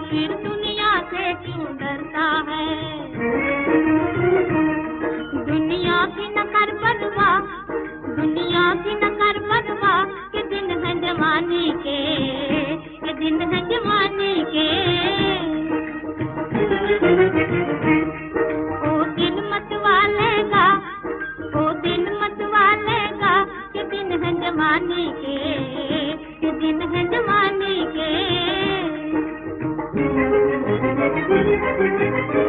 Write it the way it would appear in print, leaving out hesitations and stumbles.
फिर दुनिया से क्यों डरता है? दुनिया की न कर परवाह, दुनिया की न कर परवाह, के दिन है जवानी के, के दिन है जवानी के। ओ दिल मत वालेगा, ओ दिल मत वालेगा, के दिन है जवानी के, के दिन है जवानी के।